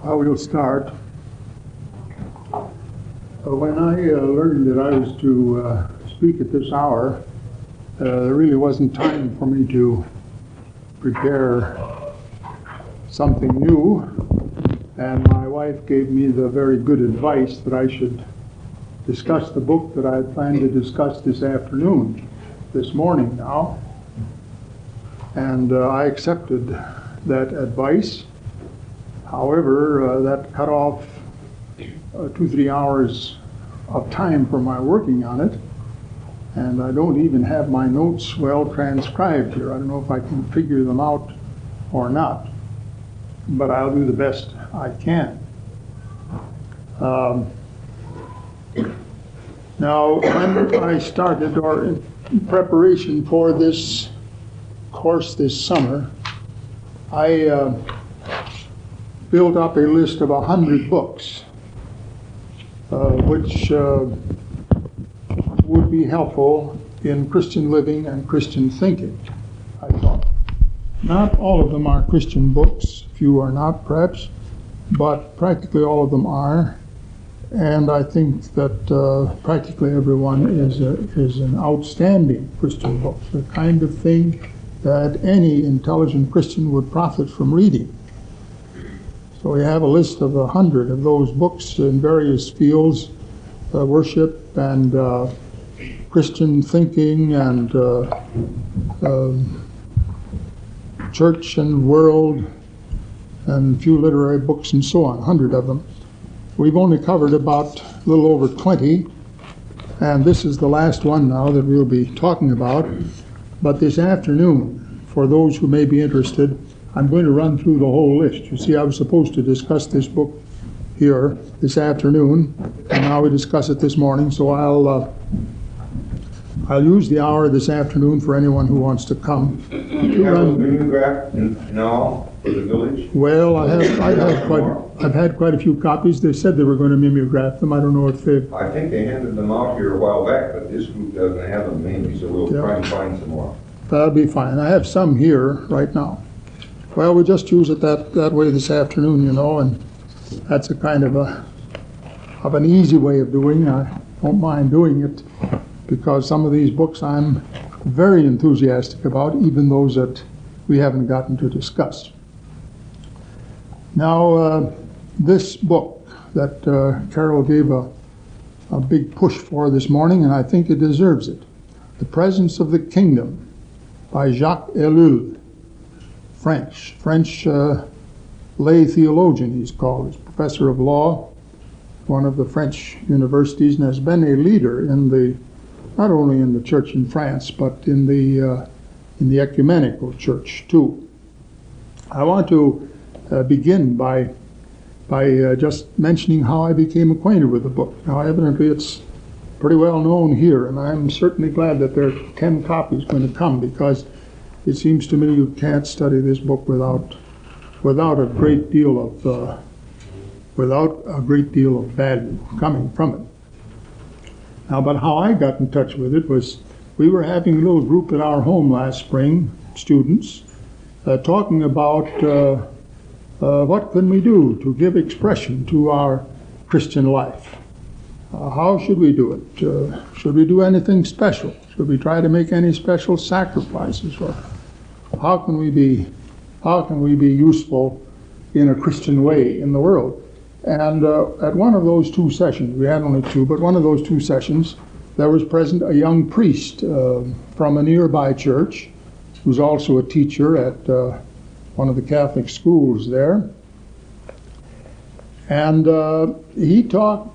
I will start. When I learned that I was to speak at this hour, there really wasn't time for me to prepare something new, and my wife gave me the very good advice that I should discuss the book that I had planned to discuss this morning now, and I accepted that advice. However, that cut off 2-3 hours of time for my working on it, and I don't even have my notes well transcribed here. I don't know if I can figure them out or not, but I'll do the best I can. Now, when I started, or in preparation for this course this summer, I built up a list of 100 books, which would be helpful in Christian living and Christian thinking, I thought. Not all of them are Christian books, few are not perhaps, but practically all of them are. And I think that practically everyone is an outstanding Christian book, the kind of thing that any intelligent Christian would profit from reading. So we have a list of 100 of those books in various fields, worship and Christian thinking and church and world, and a few literary books and so on, 100 of them. We've only covered about a little over 20, and this is the last one now that we'll be talking about. But this afternoon, for those who may be interested, I'm going to run through the whole list. You see, I was supposed to discuss this book here this afternoon, and now we discuss it this morning, so I'll use the hour this afternoon for anyone who wants to come. Do you have a mimeograph now for the village? Well, I've had quite a few copies. They said they were going to mimeograph them. I don't know if they've... I think they handed them out here a while back, but this group doesn't have them maybe, so we'll try and find some more. That'll be fine. I have some here right now. Well, we just use it that way this afternoon, you know, and that's a kind of an easy way of doing. I don't mind doing it because some of these books I'm very enthusiastic about, even those that we haven't gotten to discuss. Now, this book that Carol gave a big push for this morning, and I think it deserves it, The Presence of the Kingdom by Jacques Ellul. French lay theologian, he's called. He's professor of law, one of the French universities, and has been a leader in not only in the church in France, but in the ecumenical church too. I want to begin by just mentioning how I became acquainted with the book. Now, evidently, it's pretty well known here, and I'm certainly glad that there are 10 copies going to come, because it seems to me you can't study this book without a great deal of value coming from it. Now, but how I got in touch with it was, we were having a little group at our home last spring, students, talking about what can we do to give expression to our Christian life. How should we do it? Should we do anything special? Should we try to make any special sacrifices? Or how can we be useful in a Christian way in the world? And at one of those 2 sessions, we had only 2, but one of those 2 sessions, there was present a young priest from a nearby church, who's also a teacher at one of the Catholic schools there. And he talked,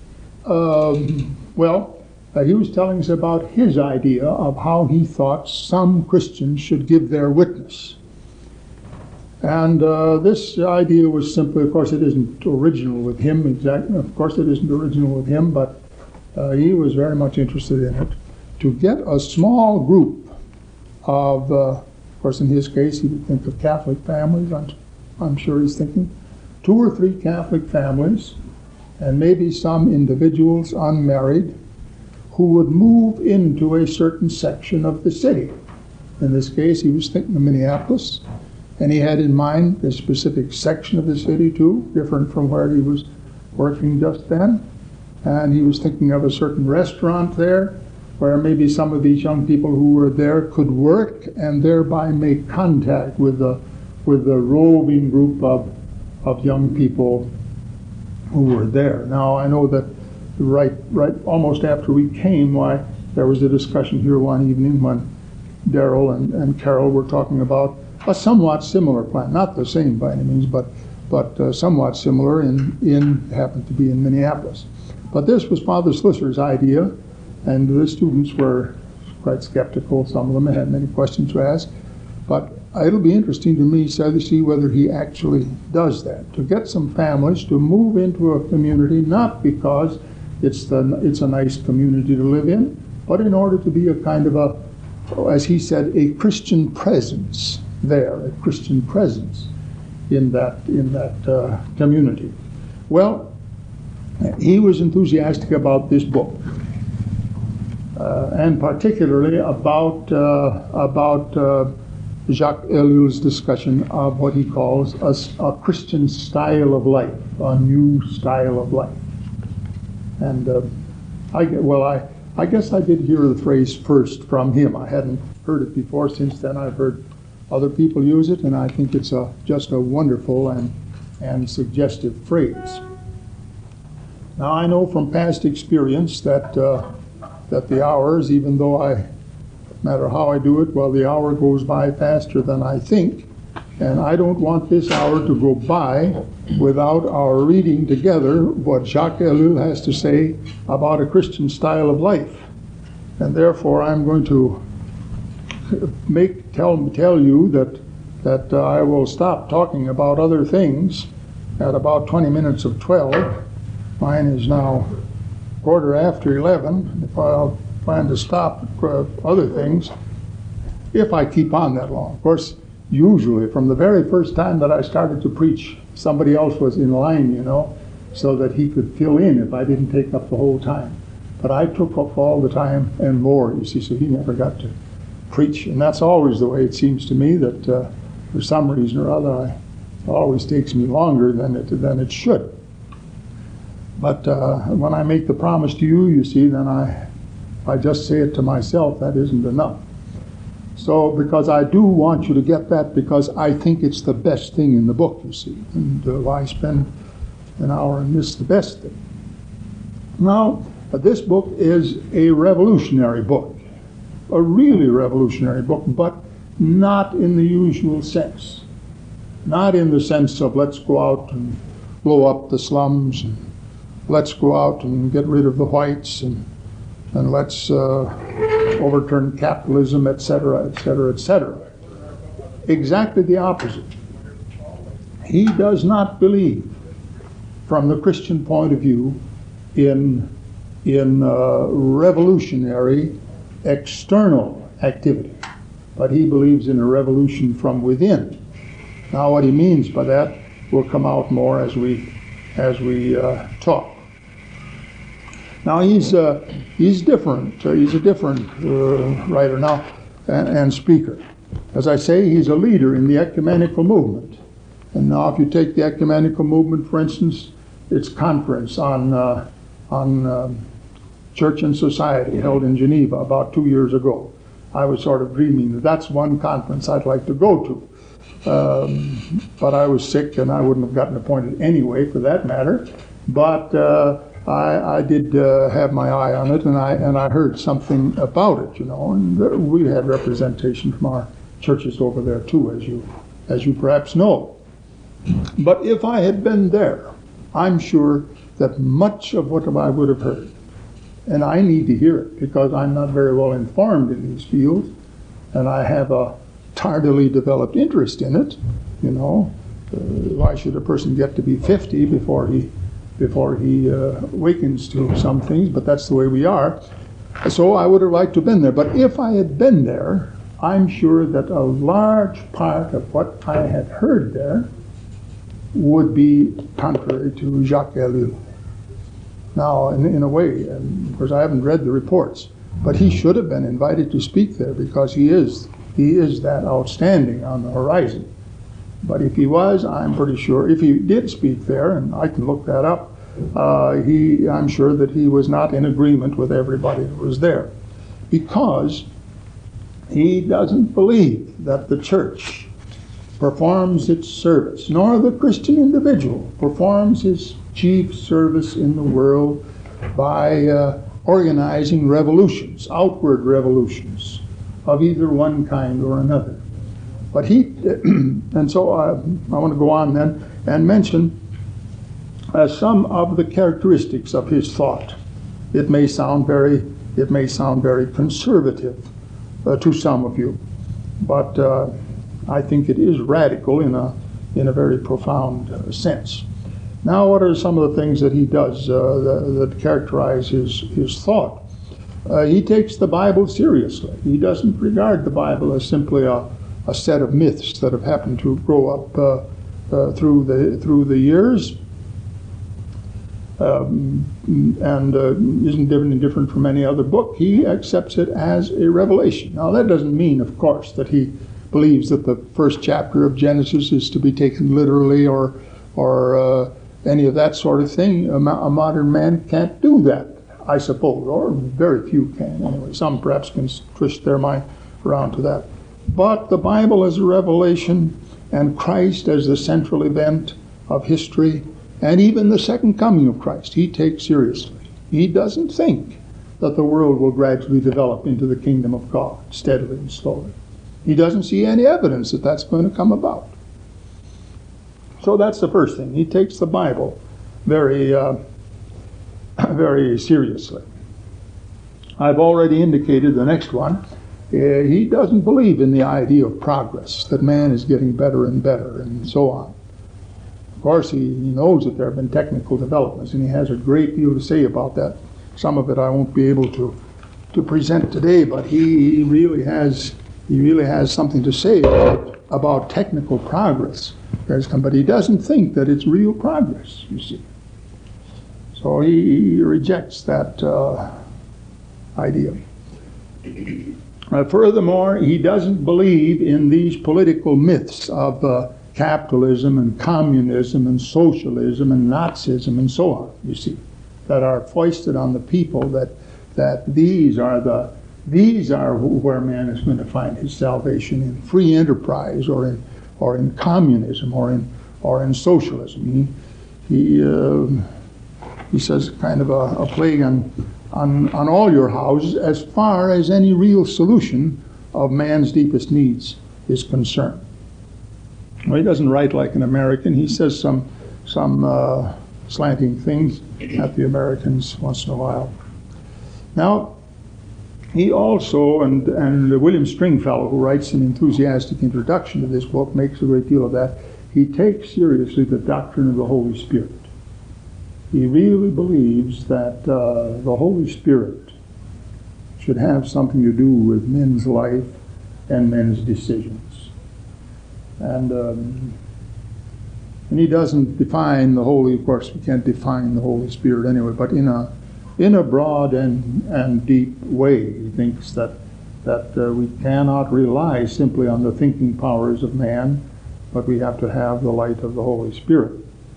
he was telling us about his idea of how he thought some Christians should give their witness. And this idea was simply, of course, it isn't original with him exactly. Of course, it isn't original with him, but he was very much interested in it. To get a small group of course, in his case, he would think of Catholic families. I'm sure he's thinking 2 or 3 Catholic families, and maybe some individuals unmarried, who would move into a certain section of the city. In this case, he was thinking of Minneapolis, And he had in mind a specific section of the city too, different from where he was working just then. And he was thinking of a certain restaurant there where maybe some of these young people who were there could work and thereby make contact with the roving group of young people who were there. Now I know that right almost after we came, why there was a discussion here one evening when Darrell and Carol were talking about a somewhat similar plan, not the same by any means, but somewhat similar in happened to be in Minneapolis. But this was Father Slisser's idea, and the students were quite skeptical. Some of them had many questions to ask. But it'll be interesting to me to see whether he actually does that, to get some families to move into a community, not because it's a nice community to live in, but in order to be a kind of a, as he said, a Christian presence there, a Christian presence in that community. Well, he was enthusiastic about this book, and particularly about Jacques Ellul's discussion of what he calls a Christian style of life, a new style of life. And I guess I did hear the phrase first from him. I hadn't heard it before. Since then, I've heard other people use it, and I think it's just a wonderful and suggestive phrase. Now, I know from past experience that the hours, even though no matter how I do it, well, the hour goes by faster than I think, and I don't want this hour to go by without our reading together what Jacques Ellul has to say about a Christian style of life. And therefore, I'm going to tell you that I will stop talking about other things at about 20 minutes of 12. Mine is now 11:15. If I'll plan to stop other things, if I keep on that long. Of course, usually from the very first time that I started to preach, somebody else was in line, so that he could fill in if I didn't take up the whole time. But I took up all the time and more, you see, so he never got to preach. And that's always the way it seems to me, that for some reason or other, it always takes me longer than it should. But when I make the promise to you, you see, then if I just say it to myself, that isn't enough. So, because I do want you to get that, because I think it's the best thing in the book, you see. And why spend an hour and miss the best thing? Now, this book is a revolutionary book, a really revolutionary book, but not in the usual sense. Not in the sense of let's go out and blow up the slums, and let's go out and get rid of the whites, and let's overturn capitalism, etc., etc., etc. Exactly the opposite. He does not believe, from the Christian point of view, in revolutionary external activity, but he believes in a revolution from within. Now, what he means by that will come out more as we talk. Now he's different. He's a different writer now and speaker. As I say, he's a leader in the ecumenical movement. And now, if you take the ecumenical movement, for instance, its conference on Church and Society held in Geneva about 2 years ago, I was sort of dreaming that that's one conference I'd like to go to. But I was sick, and I wouldn't have gotten appointed anyway, for that matter. But I did have my eye on it, and I heard something about it, and we had representation from our churches over there too, as you perhaps know. But if I had been there, I'm sure that much of what I would have heard, and I need to hear it because I'm not very well informed in these fields, and I have a tardily developed interest in it, why should a person get to be 50 before he awakens to some things, but that's the way we are. So I would have liked to have been there. But if I had been there, I'm sure that a large part of what I had heard there would be contrary to Jacques Ellul. Now, in a way, and of course I haven't read the reports, but he should have been invited to speak there because he is that outstanding on the horizon. But if he was, I'm pretty sure, if he did speak there, and I can look that up, I'm sure that he was not in agreement with everybody that was there. Because he doesn't believe that the church performs its service, nor the Christian individual performs his chief service in the world by organizing revolutions, outward revolutions of either one kind or another. But he, and so I want to go on then and mention some of the characteristics of his thought. It may sound very conservative to some of you, but I think it is radical in a very profound sense. Now, what are some of the things that he does that characterize his thought? He takes the Bible seriously. He doesn't regard the Bible as simply a set of myths that have happened to grow up through the years, and isn't different from any other book. He accepts it as a revelation. Now, that doesn't mean, of course, that he believes that the first chapter of Genesis is to be taken literally or any of that sort of thing. A modern man can't do that, I suppose, or very few can anyway. Some perhaps can twist their mind around to that. But the Bible as a revelation, and Christ as the central event of history, and even the second coming of Christ, he takes seriously. He doesn't think that the world will gradually develop into the kingdom of God, steadily and slowly. He doesn't see any evidence that that's going to come about. So that's the first thing. He takes the Bible very, very seriously. I've already indicated the next one. He doesn't believe in the idea of progress, that man is getting better and better, and so on. Of course, he knows that there have been technical developments, and he has a great deal to say about that. Some of it I won't be able to present today, but he really has something to say about technical progress. But he doesn't think that it's real progress, you see. So he rejects that idea. Furthermore, he doesn't believe in these political myths of capitalism and communism and socialism and Nazism and so on, you see, that are foisted on the people, that these are where man is going to find his salvation, in free enterprise or in communism or in socialism. He says kind of a plague on all your houses as far as any real solution of man's deepest needs is concerned. Well, he doesn't write like an American. He says some slanting things at the Americans once in a while. Now, he also, and William Stringfellow, who writes an enthusiastic introduction to this book, makes a great deal of that. He takes seriously the doctrine of the Holy Spirit. He really believes that the Holy Spirit should have something to do with men's life and men's decisions. And he doesn't define the Holy, of course we can't define the Holy Spirit anyway, but in a broad and deep way. He thinks that we cannot rely simply on the thinking powers of man, but we have to have the light of the Holy Spirit.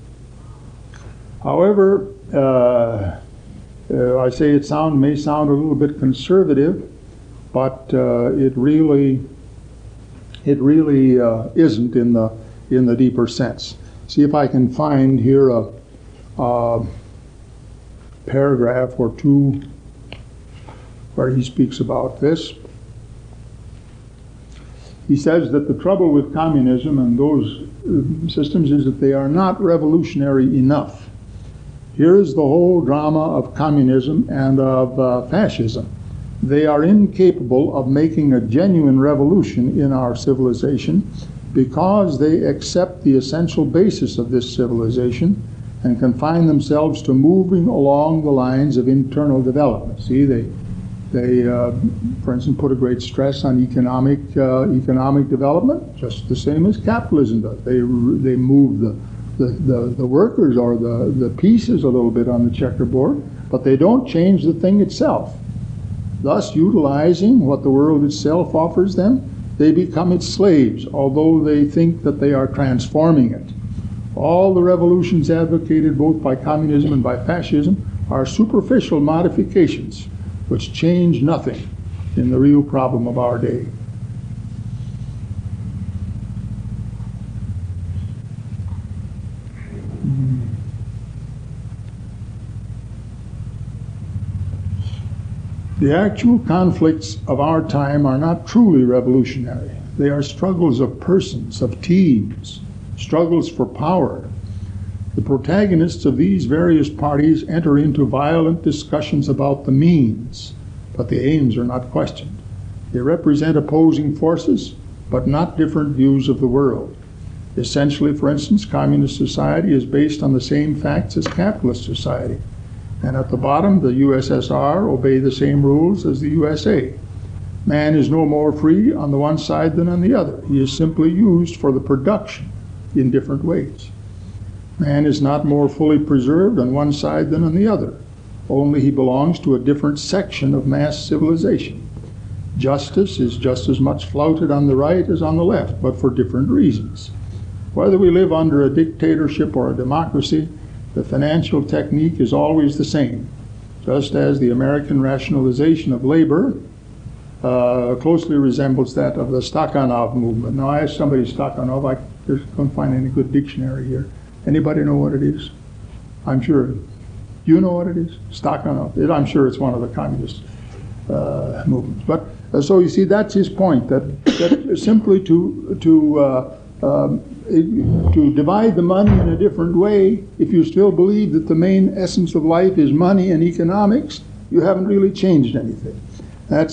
However, I say it may sound a little bit conservative, but it really isn't in the deeper sense. See if I can find here a paragraph or two where he speaks about this. He says that the trouble with communism and those systems is that they are not revolutionary enough. Here is the whole drama of communism and of fascism. They are incapable of making a genuine revolution in our civilization because they accept the essential basis of this civilization and confine themselves to moving along the lines of internal development. See, they for instance, put a great stress on economic development, just the same as capitalism does. They move the workers or the pieces a little bit on the checkerboard, but they don't change the thing itself. Thus, utilizing what the world itself offers them, they become its slaves, although they think that they are transforming it. All the revolutions advocated both by communism and by fascism are superficial modifications which change nothing in the real problem of our day. The actual conflicts of our time are not truly revolutionary. They are struggles of persons, of teams, struggles for power. The protagonists of these various parties enter into violent discussions about the means, but the aims are not questioned. They represent opposing forces, but not different views of the world. Essentially, for instance, communist society is based on the same facts as capitalist society. And at the bottom, the USSR obey the same rules as the USA. Man is no more free on the one side than on the other. He is simply used for the production in different ways. Man is not more fully preserved on one side than on the other. Only he belongs to a different section of mass civilization. Justice is just as much flouted on the right as on the left, but for different reasons. Whether we live under a dictatorship or a democracy, the financial technique is always the same, just as the American rationalization of labor closely resembles that of the Stakhanov movement. Now, I asked somebody Stakhanov, I couldn't find any good dictionary here. Anybody know what it is? I'm sure. You know what it is? Stakhanov. I'm sure it's one of the communist movements. But so you see, that's his point, that simply to divide the money in a different way, if you still believe that the main essence of life is money and economics, you haven't really changed anything. That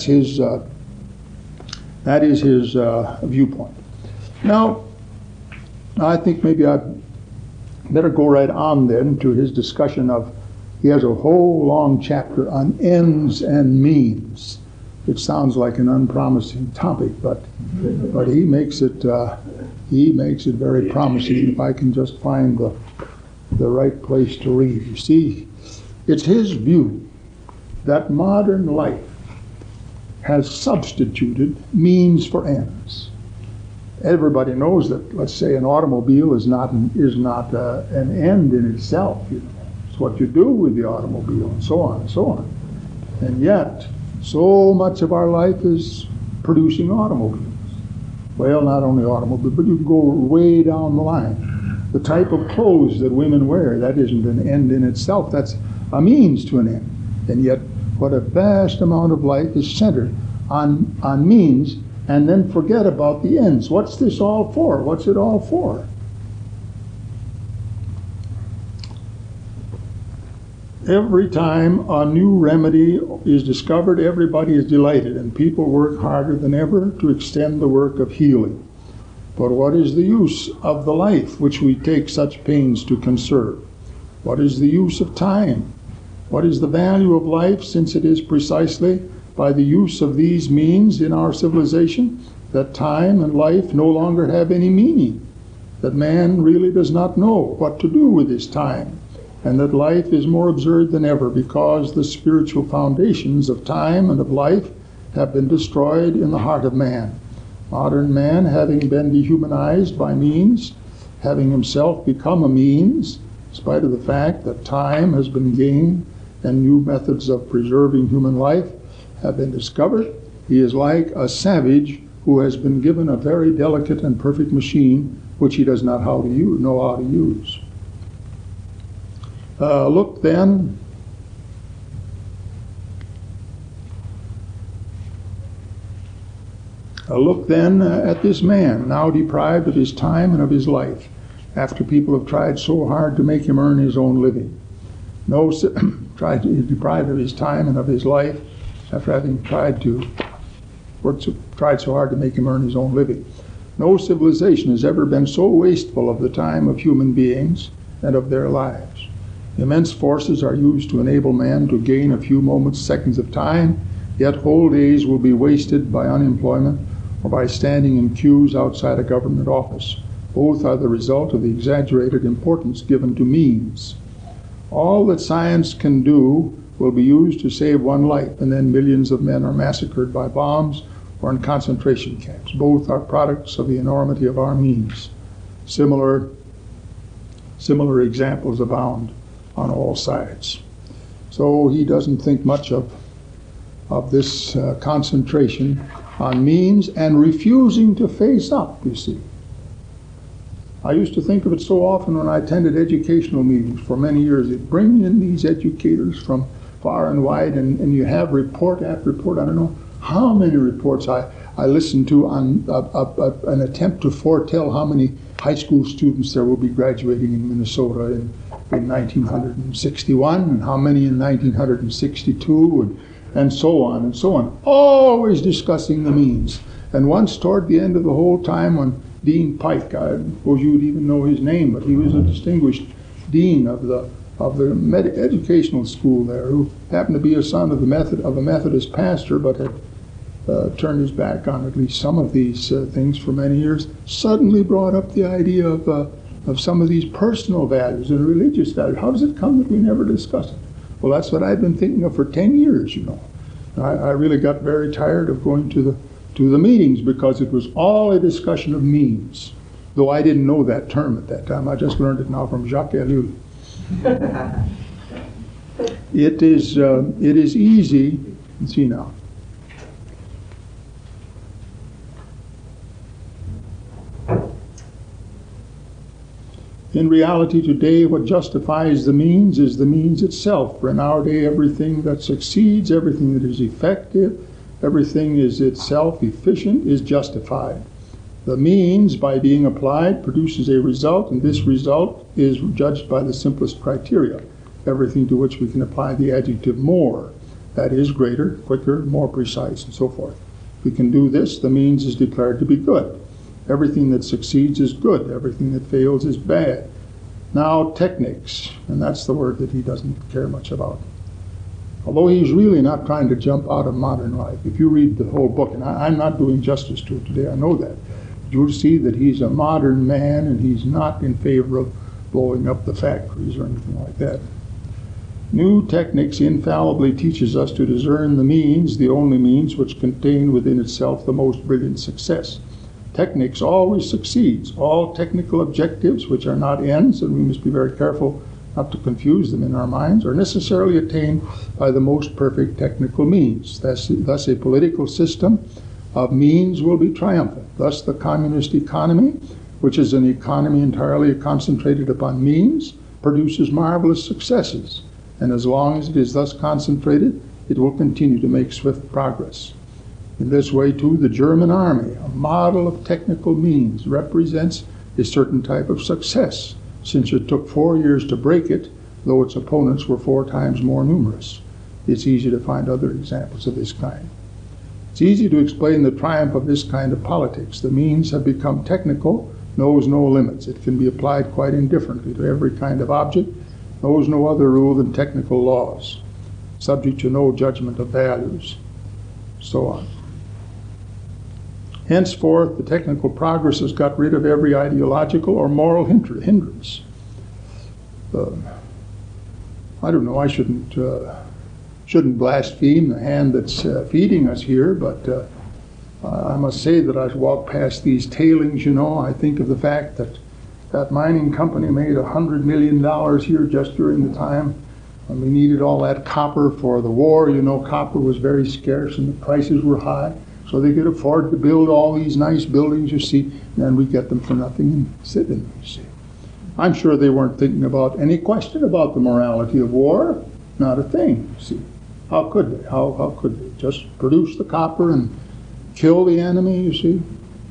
is his viewpoint. Now, I think maybe I'd better go right on then to his discussion of, he has a whole long chapter on ends and means. It sounds like an unpromising topic, but he makes it very promising. If I can just find the right place to read. You see, it's his view that modern life has substituted means for ends. Everybody knows that, let's say, an automobile is not an end in itself. You know, it's what you do with the automobile, and so on and so on. And yet, so much of our life is producing automobiles. Well, not only automobiles, but you can go way down the line. The type of clothes that women wear, that isn't an end in itself. That's a means to an end. And yet, what a vast amount of life is centered on means, and then forget about the ends. What's this all for? What's it all for? Every time a new remedy is discovered, everybody is delighted, and people work harder than ever to extend the work of healing. But what is the use of the life which we take such pains to conserve? What is the use of time? What is the value of life, since it is precisely by the use of these means in our civilization that time and life no longer have any meaning, that man really does not know what to do with his time, and that life is more absurd than ever because the spiritual foundations of time and of life have been destroyed in the heart of man. Modern man, having been dehumanized by means, having himself become a means, in spite of the fact that time has been gained and new methods of preserving human life have been discovered, he is like a savage who has been given a very delicate and perfect machine which he does not know how to use. Look then at this man, now deprived of his time and of his life, after people have tried so hard to make him earn his own living. Deprived of his time and of his life, after having tried so hard to make him earn his own living. No civilization has ever been so wasteful of the time of human beings and of their lives. Immense forces are used to enable man to gain a few moments, seconds of time, yet whole days will be wasted by unemployment or by standing in queues outside a government office. Both are the result of the exaggerated importance given to means. All that science can do will be used to save one life, and then millions of men are massacred by bombs or in concentration camps. Both are products of the enormity of our means. Similar examples abound on all sides. So he doesn't think much of this concentration on means and refusing to face up, you see. I used to think of it so often when I attended educational meetings for many years. They'd bring in these educators from far and wide, and you have report after report. I don't know how many reports I listened to on an attempt to foretell how many high school students there will be graduating in Minnesota in 1961, and how many in 1962, and so on and so on. Always discussing the means. And once toward the end of the whole time, when Dean Pike, I suppose you would even know his name, but he was a distinguished dean of the educational school there, who happened to be a son of a Methodist pastor, but had turned his back on at least some of these things for many years, suddenly brought up the idea of some of these personal values and religious values. How does it come that we never discuss it? Well, that's what I've been thinking of for 10 years, you know. I really got very tired of going to the meetings because it was all a discussion of means, though I didn't know that term at that time. I just learned it now from Jacques Ellul. It is easy, let's see now. In reality today, what justifies the means is the means itself. For in our day, everything that succeeds, everything that is effective, everything is itself efficient, is justified. The means, by being applied, produces a result, and this result is judged by the simplest criteria, everything to which we can apply the adjective more, that is, greater, quicker, more precise, and so forth. If we can do this, the means is declared to be good. Everything that succeeds is good. Everything that fails is bad. Now, techniques, and that's the word that he doesn't care much about. Although he's really not trying to jump out of modern life. If you read the whole book, and I'm not doing justice to it today, I know that, you'll see that he's a modern man and he's not in favor of blowing up the factories or anything like that. New techniques infallibly teaches us to discern the means, the only means which contain within itself the most brilliant success. Techniques always succeeds. All technical objectives, which are not ends, and we must be very careful not to confuse them in our minds, are necessarily attained by the most perfect technical means. Thus a political system of means will be triumphant. Thus the communist economy, which is an economy entirely concentrated upon means, produces marvelous successes. And as long as it is thus concentrated, it will continue to make swift progress. In this way, too, the German army, a model of technical means, represents a certain type of success, since it took 4 years to break it, though its opponents were 4 times more numerous. It's easy to find other examples of this kind. It's easy to explain the triumph of this kind of politics. The means have become technical, knows no limits. It can be applied quite indifferently to every kind of object, knows no other rule than technical laws, subject to no judgment of values, so on. Henceforth, the technical progress has got rid of every ideological or moral hindrance. I don't know, I shouldn't blaspheme the hand that's feeding us here, but I must say that as I walk past these tailings, you know, I think of the fact that that mining company made $100 million here just during the time when we needed all that copper for the war. You know, copper was very scarce and the prices were high. So they could afford to build all these nice buildings, you see, and we get them for nothing and sit in them, you see. I'm sure they weren't thinking about any question about the morality of war. Not a thing, you see. How could they? How could they? Just produce the copper and kill the enemy, you see.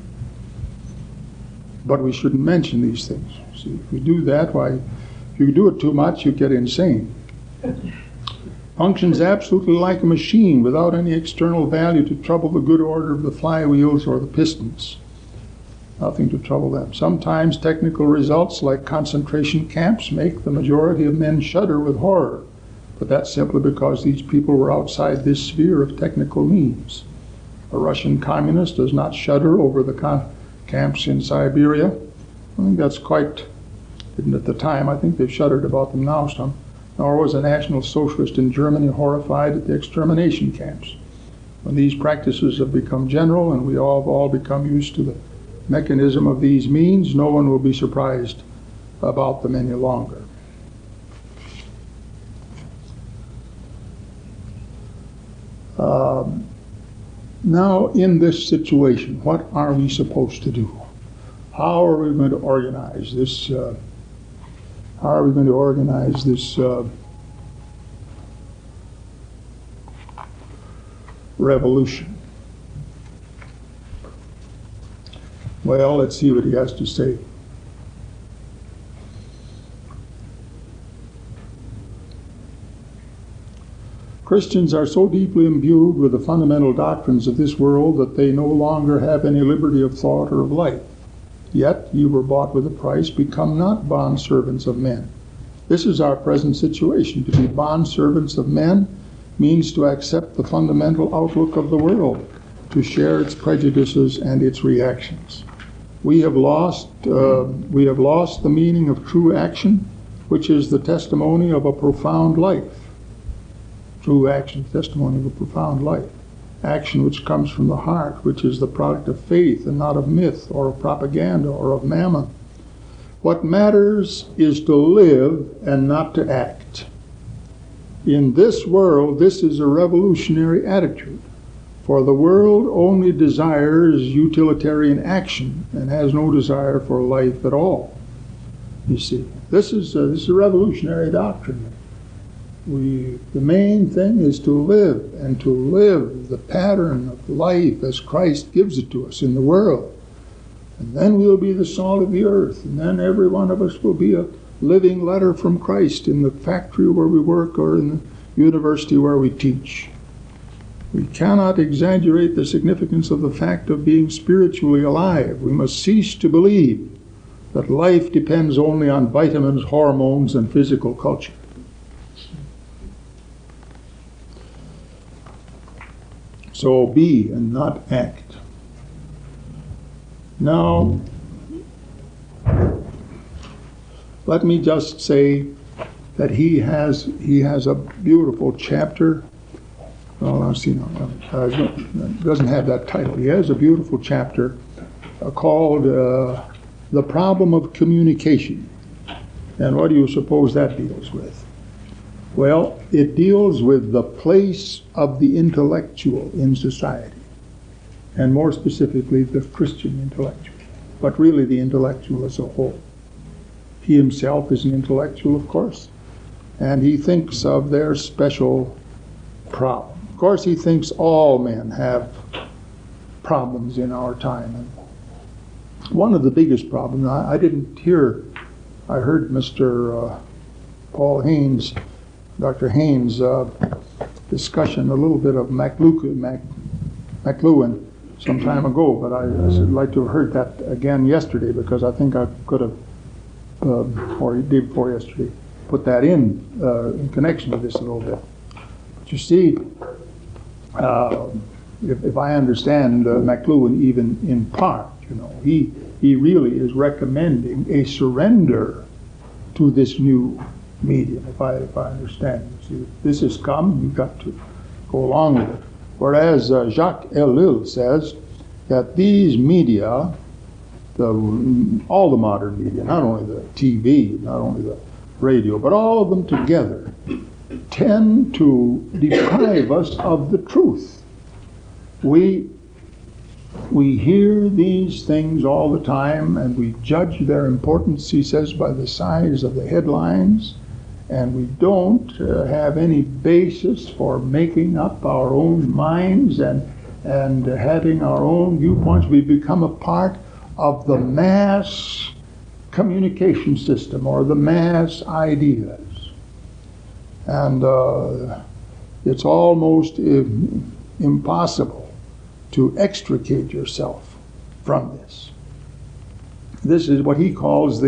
But we shouldn't mention these things, you see. If we do that, why, if you do it too much, you get insane. Functions absolutely like a machine without any external value to trouble the good order of the flywheels or the pistons. Nothing to trouble them. Sometimes technical results like concentration camps make the majority of men shudder with horror, but that's simply because these people were outside this sphere of technical means. A Russian communist does not shudder over the camps in Siberia. I think that's quite, didn't at the time, I think they've shuddered about them now some. Nor was a National Socialist in Germany horrified at the extermination camps. When these practices have become general and we all become used to the mechanism of these means, no one will be surprised about them any longer. Now, in this situation, what are we supposed to do? How are we going to organize this? Revolution? Well, let's see what he has to say. Christians are so deeply imbued with the fundamental doctrines of this world that they no longer have any liberty of thought or of life. Yet you were bought with a price. Become not bondservants of men. This is our present situation. To be bondservants of men means to accept the fundamental outlook of the world, to share its prejudices and its reactions. We have lost the meaning of true action, which is the testimony of a profound life. True action, testimony of a profound life. Action which comes from the heart, which is the product of faith and not of myth or of propaganda or of mammon. What matters is to live and not to act. In this world, this is a revolutionary attitude, for the world only desires utilitarian action and has no desire for life at all. You see, this is a revolutionary doctrine. The main thing is to live, and to live the pattern of life as Christ gives it to us in the world. And then we'll be the salt of the earth, and then every one of us will be a living letter from Christ in the factory where we work or in the university where we teach. We cannot exaggerate the significance of the fact of being spiritually alive. We must cease to believe that life depends only on vitamins, hormones, and physical culture. So be and not act. Now, let me just say that he has a beautiful chapter. Well, it doesn't have that title. He has a beautiful chapter called The Problem of Communication. And what do you suppose that deals with? Well, it deals with the place of the intellectual in society, and more specifically the Christian intellectual, but really the intellectual as a whole. He himself is an intellectual, of course, and he thinks of their special problem. Of course, he thinks all men have problems in our time. And one of the biggest problems, I heard Mr. Paul Haynes, Dr. Haynes' discussion a little bit of McLuhan some time ago, but I'd like to have heard that again yesterday, because I think I could have, or the day before yesterday, put that in connection with this a little bit. But you see, if I understand McLuhan even in part, he really is recommending a surrender to this new medium, if I understand. See, this has come, you've got to go along with it. Whereas Jacques Ellul says that these media, all the modern media, not only the TV, not only the radio, but all of them together, tend to deprive us of the truth. We hear these things all the time, and we judge their importance, he says, by the size of the headlines, and we don't have any basis for making up our own minds and having our own viewpoints. We become a part of the mass communication system or the mass ideas. And it's almost impossible to extricate yourself from this. This is what he calls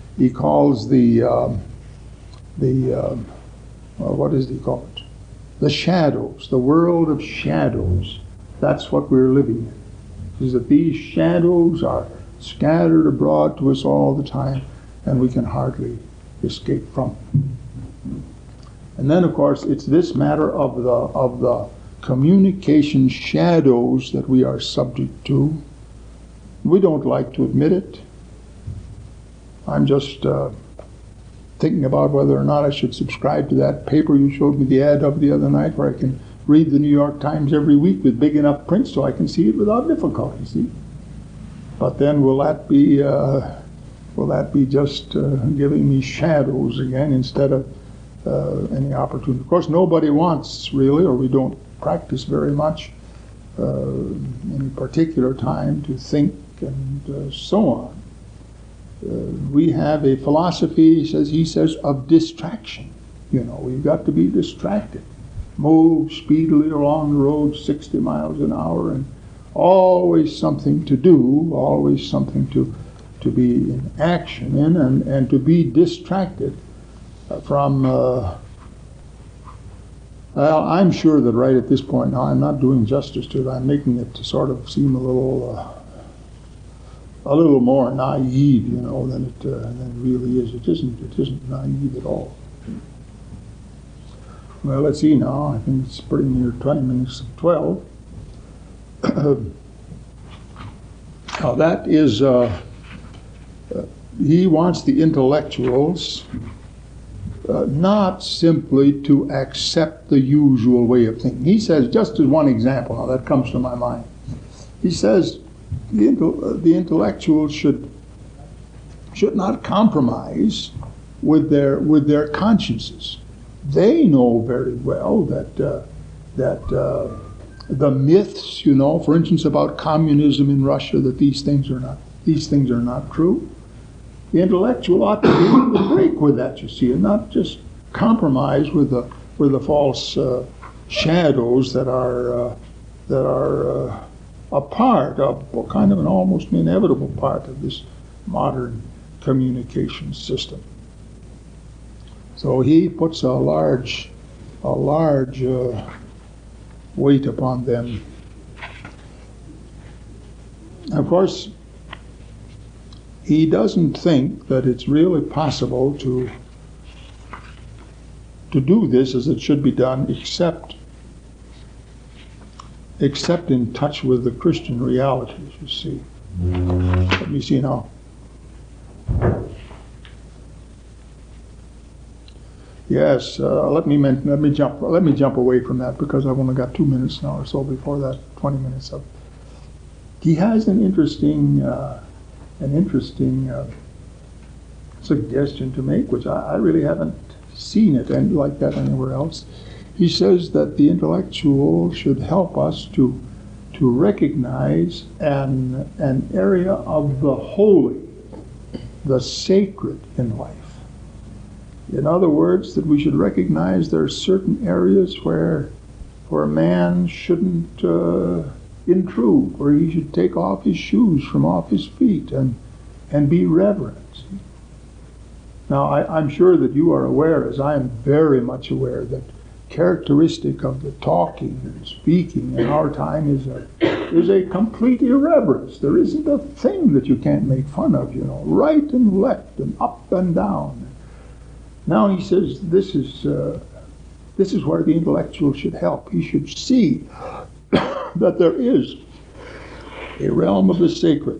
what does he call it? The shadows, the world of shadows. That's what we're living in. Is that these shadows are scattered abroad to us all the time, and we can hardly escape from them. And then, of course, it's this matter of the communication shadows that we are subject to. We don't like to admit it. I'm just thinking about whether or not I should subscribe to that paper you showed me the ad of the other night, where I can read the New York Times every week with big enough print so I can see it without difficulty, see? But then will that be just giving me shadows again instead of any opportunity? Of course, nobody wants really, or we don't practice very much any particular time to think and so on. We have a philosophy, he says, of distraction. You know, we've got to be distracted. Move speedily along the road 60 miles an hour, and always something to do, always something to be in action in, and to be distracted from, well, I'm sure that right at this point now I'm not doing justice to it. I'm making it to sort of seem a little more naive, you know, than it really is. It isn't naive at all. Well, let's see now. I think it's pretty near 20 minutes of 12. Now that is, he wants the intellectuals not simply to accept the usual way of thinking. He says, just as one example, now that comes to my mind, he says the intellectuals should not compromise with their consciences. They know very well that the myths, you know, for instance, about communism in Russia, that these things are not true. The intellectual ought to be able to break with that, you see, and not just compromise with the false shadows that are a part of, or kind of an almost inevitable part of this modern communication system. So he puts a large weight upon them. Of course, he doesn't think that it's really possible to do this as it should be done, except in touch with the Christian realities, you see. Let me see now. Yes, let me jump away from that, because I've only got 2 minutes now or so before that 20 minutes up. He has an interesting suggestion to make, which I really haven't seen it like that anywhere else. He says that the intellectual should help us to recognize an area of the holy, the sacred in life. In other words, that we should recognize there are certain areas where a man shouldn't intrude, where he should take off his shoes from off his feet and be reverent. Now, I'm sure that you are aware, as I am very much aware, that characteristic of the talking and speaking in our time is a complete irreverence. There isn't a thing that you can't make fun of, you know, right and left and up and down. Now he says this is where the intellectual should help. He should see that there is a realm of the sacred.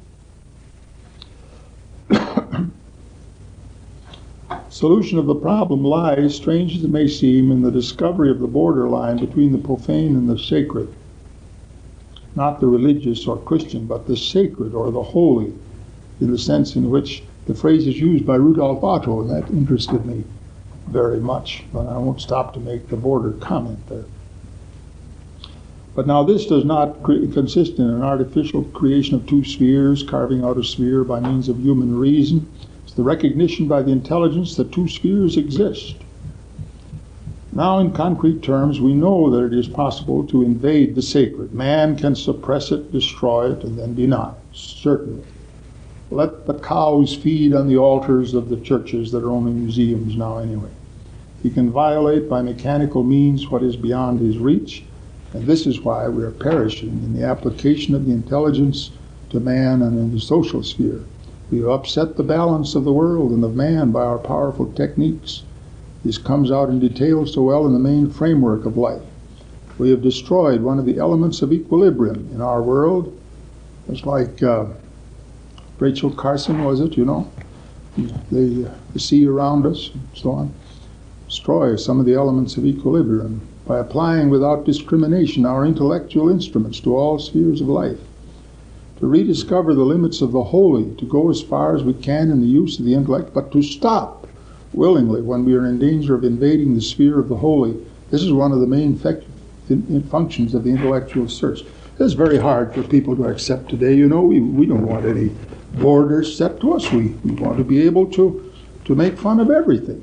Solution of the problem lies, strange as it may seem, in the discovery of the borderline between the profane and the sacred. Not the religious or Christian, but the sacred or the holy, in the sense in which the phrase is used by Rudolf Otto, and that interested me very much, but I won't stop to make the border comment there. But now this does not consist in an artificial creation of two spheres, carving out a sphere by means of human reason. It's the recognition by the intelligence that two spheres exist. Now, in concrete terms, we know that it is possible to invade the sacred. Man can suppress it, destroy it, and then deny it, certainly. Let the cows feed on the altars of the churches that are only museums now anyway. He can violate by mechanical means what is beyond his reach, and this is why we are perishing in the application of the intelligence to man and in the social sphere. We have upset the balance of the world and of man by our powerful techniques. This comes out in detail so well in the main framework of life. We have destroyed one of the elements of equilibrium in our world. It's like Rachel Carson, was it, the sea around us and so on. Destroy some of the elements of equilibrium by applying without discrimination our intellectual instruments to all spheres of life. To rediscover the limits of the holy, to go as far as we can in the use of the intellect, but to stop willingly when we are in danger of invading the sphere of the holy. This is one of the main functions of the intellectual search. It's very hard for people to accept today. We don't want any borders set to us. We want to be able to make fun of everything.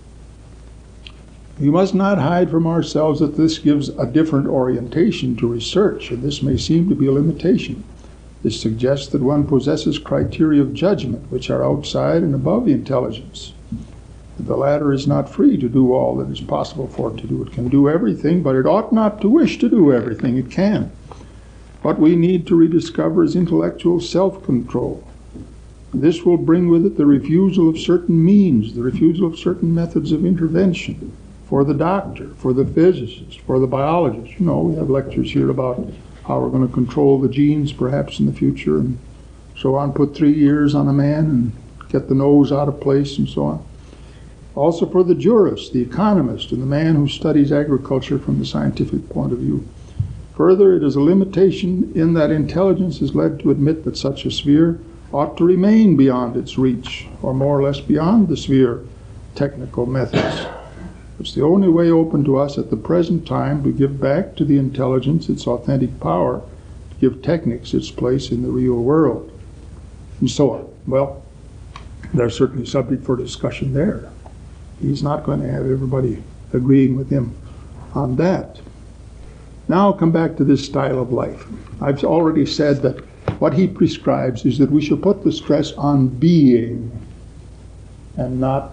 We must not hide from ourselves that this gives a different orientation to research, and this may seem to be a limitation. This suggests that one possesses criteria of judgment which are outside and above the intelligence. The latter is not free to do all that is possible for it to do. It can do everything, but it ought not to wish to do everything it can. What we need to rediscover is intellectual self-control. This will bring with it the refusal of certain means, the refusal of certain methods of intervention for the doctor, for the physicist, for the biologist. We have lectures here about how we're going to control the genes perhaps in the future and so on, put 3 years on a man and get the nose out of place and so on. Also for the jurist, the economist, and the man who studies agriculture from the scientific point of view. Further, it is a limitation in that intelligence is led to admit that such a sphere ought to remain beyond its reach, or more or less beyond the sphere of technical methods. It's the only way open to us at the present time to give back to the intelligence its authentic power, to give technics its place in the real world, and so on. Well, there's certainly subject for discussion there. He's not going to have everybody agreeing with him on that. Now I'll come back to this style of life. I've already said that what he prescribes is that we should put the stress on being and not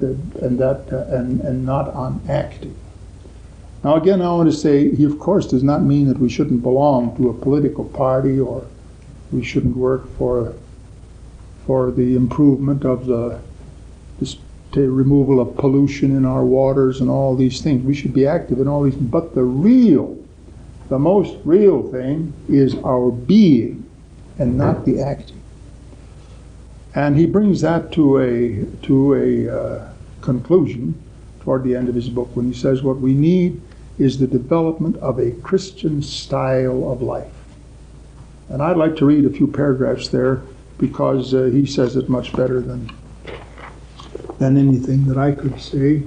on acting. Now again, I want to say he of course does not mean that we shouldn't belong to a political party or we shouldn't work for the improvement of the removal of pollution in our waters and all these things. We should be active in all these, but the most real thing is our being and not the acting. And he brings that to a conclusion toward the end of his book when he says what we need is the development of a Christian style of life. And I'd like to read a few paragraphs there because he says it much better than anything that I could say.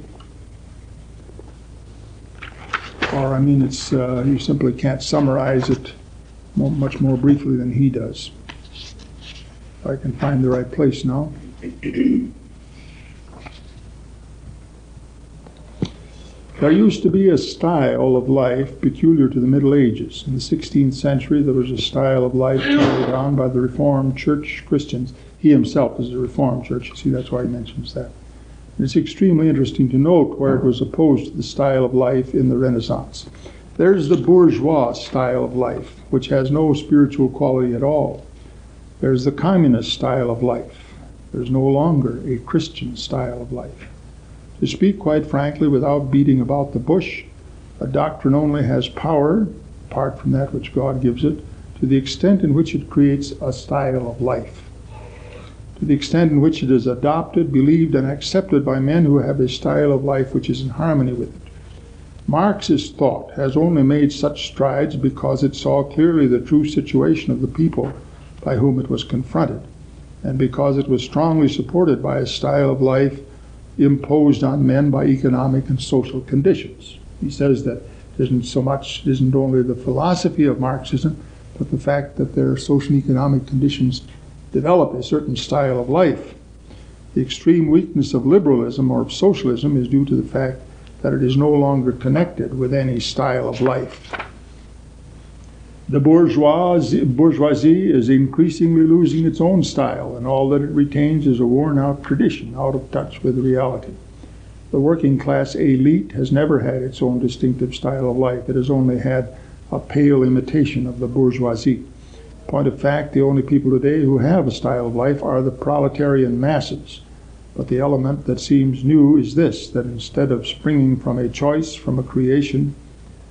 Or, it's you simply can't summarize it much more briefly than he does. If I can find the right place now. There used to be a style of life peculiar to the Middle Ages. In the 16th century, there was a style of life carried on by the Reformed Church Christians. He himself is a Reformed Church. You see, that's why he mentions that. And it's extremely interesting to note where it was opposed to the style of life in the Renaissance. There's the bourgeois style of life, which has no spiritual quality at all. There's the communist style of life. There's no longer a Christian style of life. To speak quite frankly, without beating about the bush, a doctrine only has power, apart from that which God gives it, to the extent in which it creates a style of life, to the extent in which it is adopted, believed, and accepted by men who have a style of life which is in harmony with it. Marxist thought has only made such strides because it saw clearly the true situation of the people by whom it was confronted, and because it was strongly supported by a style of life imposed on men by economic and social conditions. He says that it isn't only the philosophy of Marxism, but the fact that their social and economic conditions develop a certain style of life. The extreme weakness of liberalism or of socialism is due to the fact that it is no longer connected with any style of life. The bourgeoisie is increasingly losing its own style, and all that it retains is a worn-out tradition, out of touch with reality. The working class elite has never had its own distinctive style of life. It has only had a pale imitation of the bourgeoisie. Point of fact, the only people today who have a style of life are the proletarian masses. But the element that seems new is this, that instead of springing from a choice, from a creation,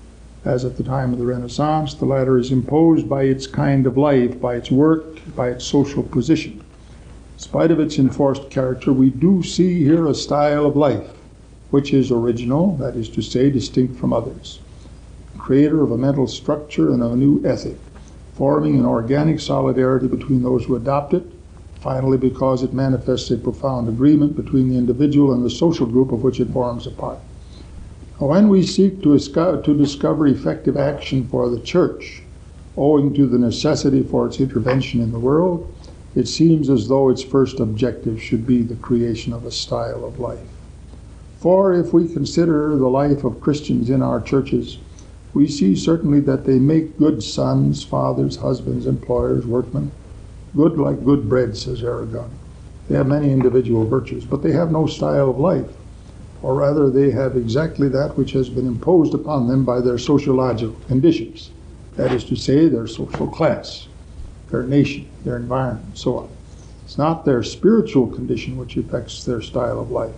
As at the time of the Renaissance, the latter is imposed by its kind of life, by its work, by its social position. In spite of its enforced character, we do see here a style of life which is original, that is to say, distinct from others, creator of a mental structure and a new ethic, forming an organic solidarity between those who adopt it, finally because it manifests a profound agreement between the individual and the social group of which it forms a part. When we seek to discover effective action for the church, owing to the necessity for its intervention in the world, it seems as though its first objective should be the creation of a style of life. For if we consider the life of Christians in our churches, we see certainly that they make good sons, fathers, husbands, employers, workmen, good like good bread, says Aragon. They have many individual virtues, but they have no style of life. Or rather, they have exactly that which has been imposed upon them by their sociological conditions. That is to say, their social class, their nation, their environment, and so on. It's not their spiritual condition which affects their style of life,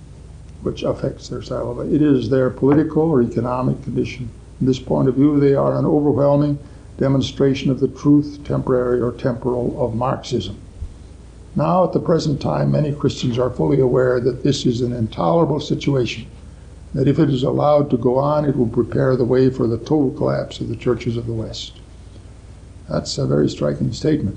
It is their political or economic condition. From this point of view, they are an overwhelming demonstration of the truth, temporary or temporal, of Marxism. Now, at the present time, many Christians are fully aware that this is an intolerable situation, that if it is allowed to go on, it will prepare the way for the total collapse of the churches of the West. That's a very striking statement.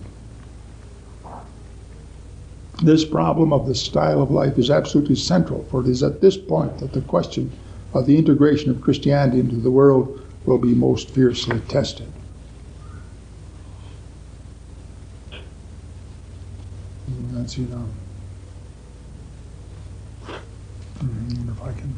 This problem of the style of life is absolutely central, for it is at this point that the question of the integration of Christianity into the world will be most fiercely tested. Let's see now. If I can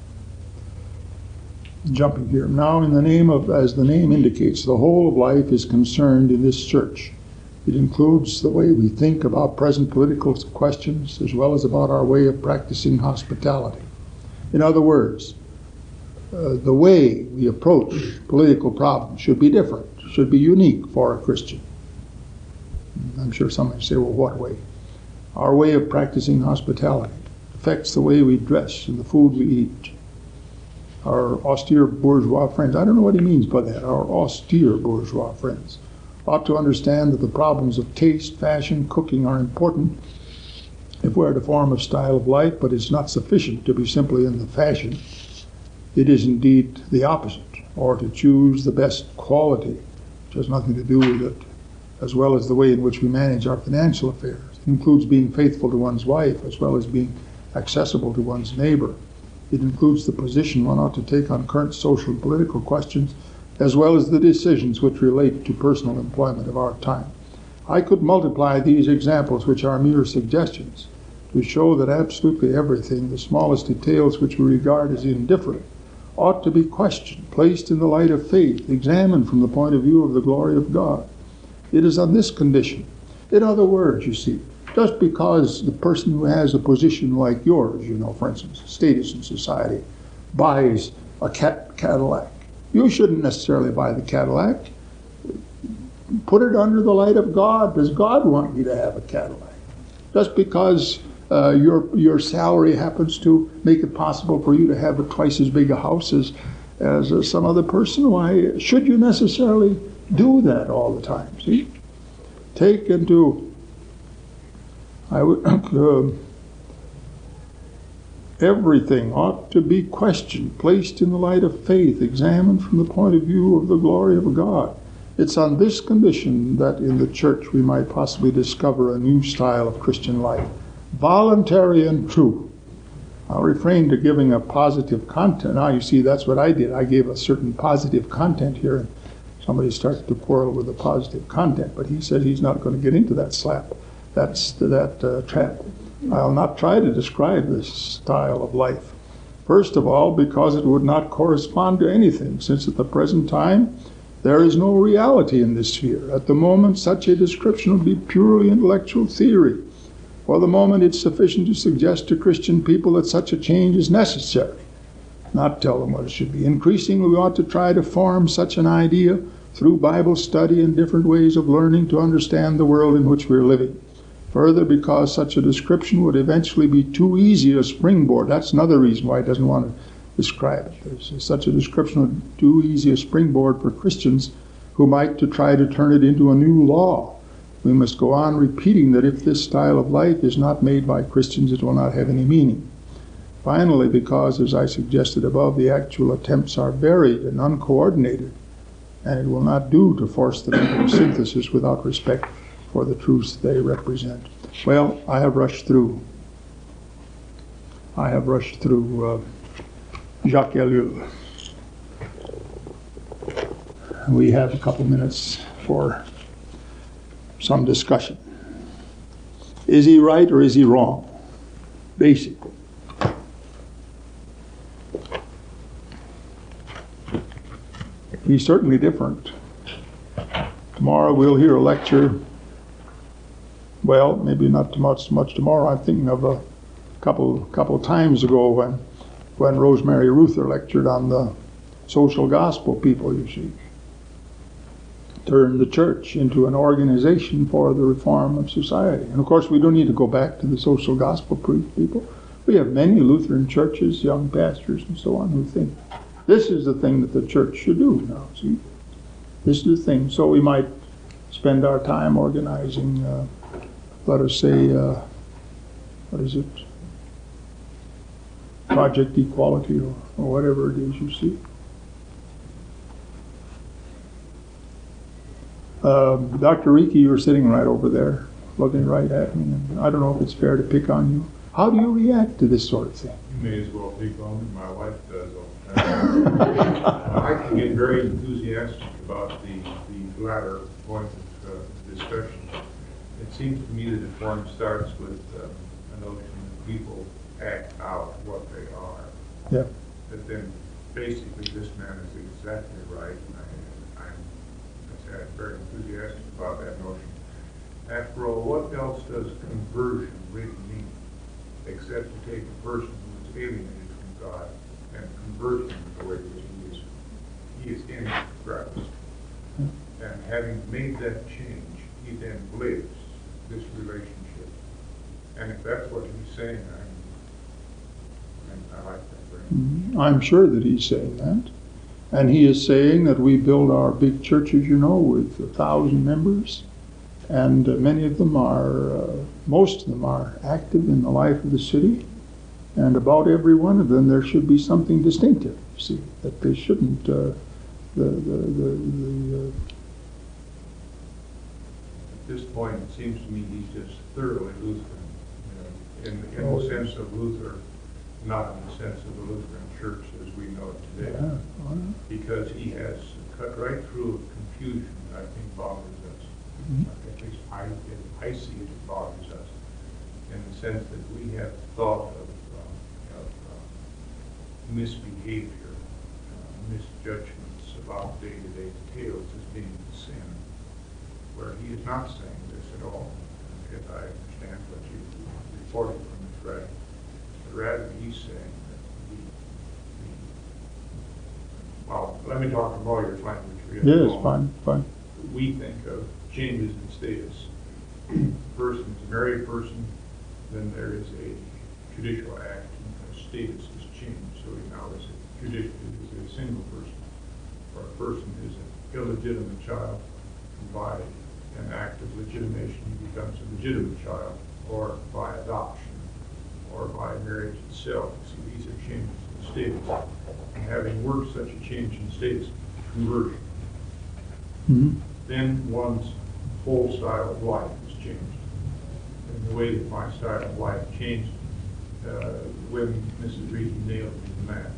jumping here. Now, in the name of, as the name indicates, the whole of life is concerned in this church. It includes the way we think about present political questions as well as about our way of practicing hospitality. In other words, the way we approach political problems should be different, should be unique for a Christian. I'm sure some may say, well, what way? Our way of practicing hospitality affects the way we dress and the food we eat. Our austere bourgeois friends, I don't know what he means by that, our austere bourgeois friends ought to understand that the problems of taste, fashion, cooking are important if we're to form a style of life, but it's not sufficient to be simply in the fashion. It is indeed the opposite, or to choose the best quality, which has nothing to do with it, as well as the way in which we manage our financial affairs. It includes being faithful to one's wife, as well as being accessible to one's neighbor. It includes the position one ought to take on current social and political questions, as well as the decisions which relate to personal employment of our time. I could multiply these examples, which are mere suggestions, to show that absolutely everything, the smallest details which we regard as indifferent, ought to be questioned, placed in the light of faith, examined from the point of view of the glory of God. It is on this condition. In other words, you see, just because the person who has a position like yours, for instance, status in society, buys a Cadillac, you shouldn't necessarily buy the Cadillac. Put it under the light of God. Does God want you to have a Cadillac? Just because your salary happens to make it possible for you to have twice as big a house as some other person, why should you necessarily do that all the time? See? Take into everything ought to be questioned, placed in the light of faith, examined from the point of view of the glory of God. It's on this condition that in the church we might possibly discover a new style of Christian life, voluntary and true. I'll refrain to giving a positive content. Now, you see, that's what I did. I gave a certain positive content here, and somebody started to quarrel with the positive content, but he said he's not going to get into that trap. I'll not try to describe this style of life. First of all, because it would not correspond to anything, since at the present time there is no reality in this sphere. At the moment, such a description would be purely intellectual theory. For the moment, it's sufficient to suggest to Christian people that such a change is necessary, not tell them what it should be. Increasingly, we ought to try to form such an idea through Bible study and different ways of learning to understand the world in which we're living. Further, because such a description would eventually be too easy a springboard. That's another reason why he doesn't want to describe it. There's such a description would too easy a springboard for Christians who might to try to turn it into a new law. We must go on repeating that if this style of life is not made by Christians, it will not have any meaning. Finally, because, as I suggested above, the actual attempts are varied and uncoordinated, and it will not do to force them into synthesis without respect for the truths they represent. Well, I have rushed through Jacques Ellul. We have a couple minutes for some discussion. Is he right or is he wrong? Basically. He's certainly different. Tomorrow we'll hear a lecture. Well, maybe not so much tomorrow. I'm thinking of a couple times ago when Rosemary Ruther lectured on the social gospel people, you see. Turn the church into an organization for the reform of society. And of course, we don't need to go back to the social gospel people. We have many Lutheran churches, young pastors and so on, who think this is the thing that the church should do now, see? This is the thing. So we might spend our time organizing, let us say, what is it? Project Equality or whatever it is, you see. Dr. Riki, you're sitting right over there, looking right at me. And I don't know if it's fair to pick on you. How do you react to this sort of thing? You may as well pick on me. My wife does all the time. I can get very enthusiastic about the latter point of discussion. It seems to me that reform starts with a notion that people act out what they are. Yeah. That then basically this man is exactly right. I'm very enthusiastic about that notion. After all, what else does conversion really mean except to take a person who is alienated from God and convert him to the way that he is in Christ. And having made that change, he then lives this relationship. And if that's what he's saying, I like that very much. I'm sure that he's saying that. And he is saying that we build our big churches, you know, with 1,000 members. And many of them most of them are active in the life of the city. And about every one of them, there should be something distinctive, see, that they shouldn't, At this point, it seems to me he's just thoroughly Lutheran, in the sense of Luther, not in the sense of the Lutheran Church as we know it today. Yeah. Because he has cut right through a confusion that I think bothers us. At least I see it bothers us in the sense that we have thought of misbehavior, misjudgments about day-to-day details as being sin, where he is not saying this at all, if I understand what you reported from this writing. But rather, he's saying that well, let me talk in lawyer's language. Yes, fine. We think of changes in status. Person is a married person, then there is a judicial act, and the status is changed. So he now is a single person, or a person who's an illegitimate child, and by an act of legitimation he becomes a legitimate child, or by adoption, or by marriage itself. See, these are changes in status. And having worked such a change in status, conversion, then one's whole style of life is changed. And the way that my style of life changed when Mrs. Reed nailed me to the mat.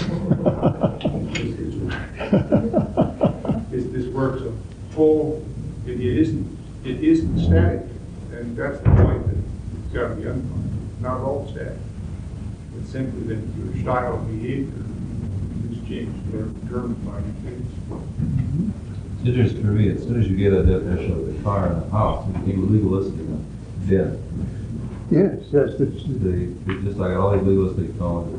This works a full, it isn't static. And that's the point that it's got to be underlined. Not all static. But simply that your style of behavior is changed or determined by your status. It's interesting for me, as soon as you get a definition of the car and the house, it became legalistic and dead. Yes. Just like all these legalistic tones.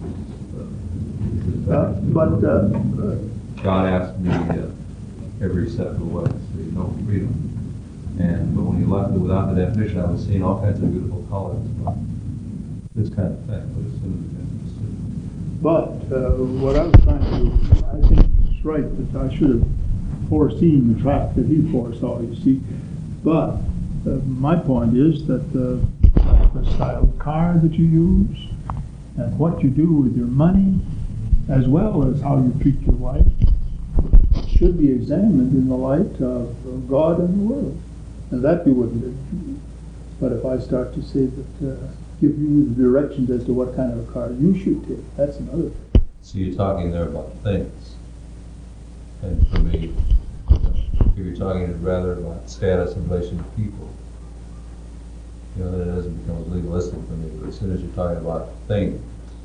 God asked me every step of the way, so you know freedom. But when he left it without the definition, I was seeing all kinds of beautiful colors. This kind of thing, but as soon as But what I was trying to do, I think it's right that I should have foreseen the trap that he foresaw, you see. But my point is that the style of car that you use and what you do with your money, as well as how you treat your wife, should be examined in the light of God and the world. And that you wouldn't do. But if I start to say that, give you the directions as to what kind of a car you should take, that's another thing. So you're talking there about things. And for me, you're talking rather about status in relation to people. You know, then it doesn't become legalistic for me. But as soon as you're talking about things,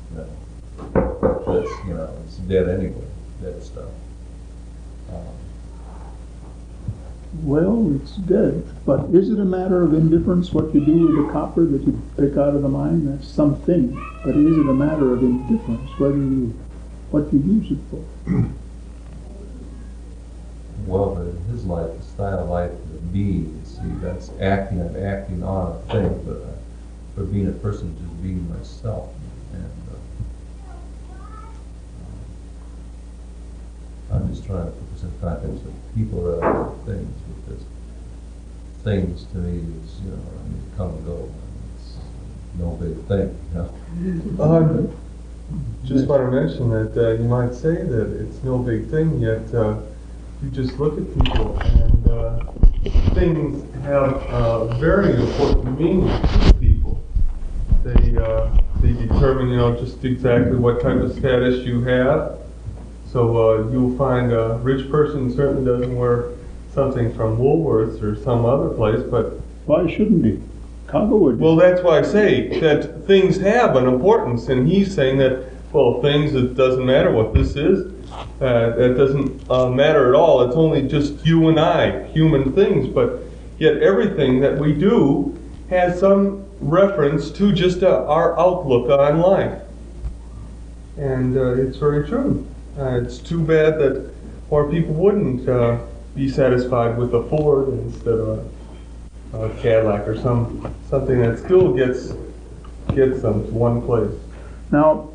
it's dead anyway, dead stuff. Well, it's dead, but is it a matter of indifference what you do with the copper that you pick out of the mine? That's something, but is it a matter of indifference what you use it for? Well, but in his life, the style of life of being, see, that's acting, I'm acting on a thing, but for being a person, just being myself. And I'm just trying to put this in context of people rather than things, because things to me is, come and go. It's no big thing, Just want to mention that you might say that it's no big thing, yet you just look at people and things have very important meaning to people. They determine, just exactly what type of status you have. So you'll find a rich person certainly doesn't wear something from Woolworths or some other place, but Why shouldn't he? Chicago would. well, that's why I say that things have an importance, and he's saying that, well, things, it doesn't matter what this is. That doesn't matter at all. It's only just you and I, human things, but yet everything that we do has some reference to just our outlook on life. And it's very true. It's too bad that more people wouldn't be satisfied with a Ford instead of a Cadillac or something that still gets them to one place. Now,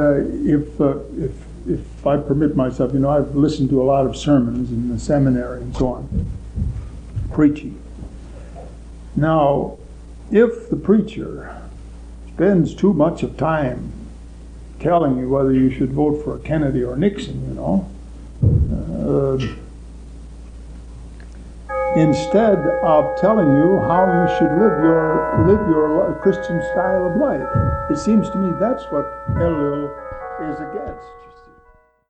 if I permit myself, I've listened to a lot of sermons in the seminary and so on, preaching. Now, if the preacher spends too much of time telling you whether you should vote for Kennedy or Nixon, instead of telling you how you should live your Christian style of life, it seems to me that's what Ellul is against.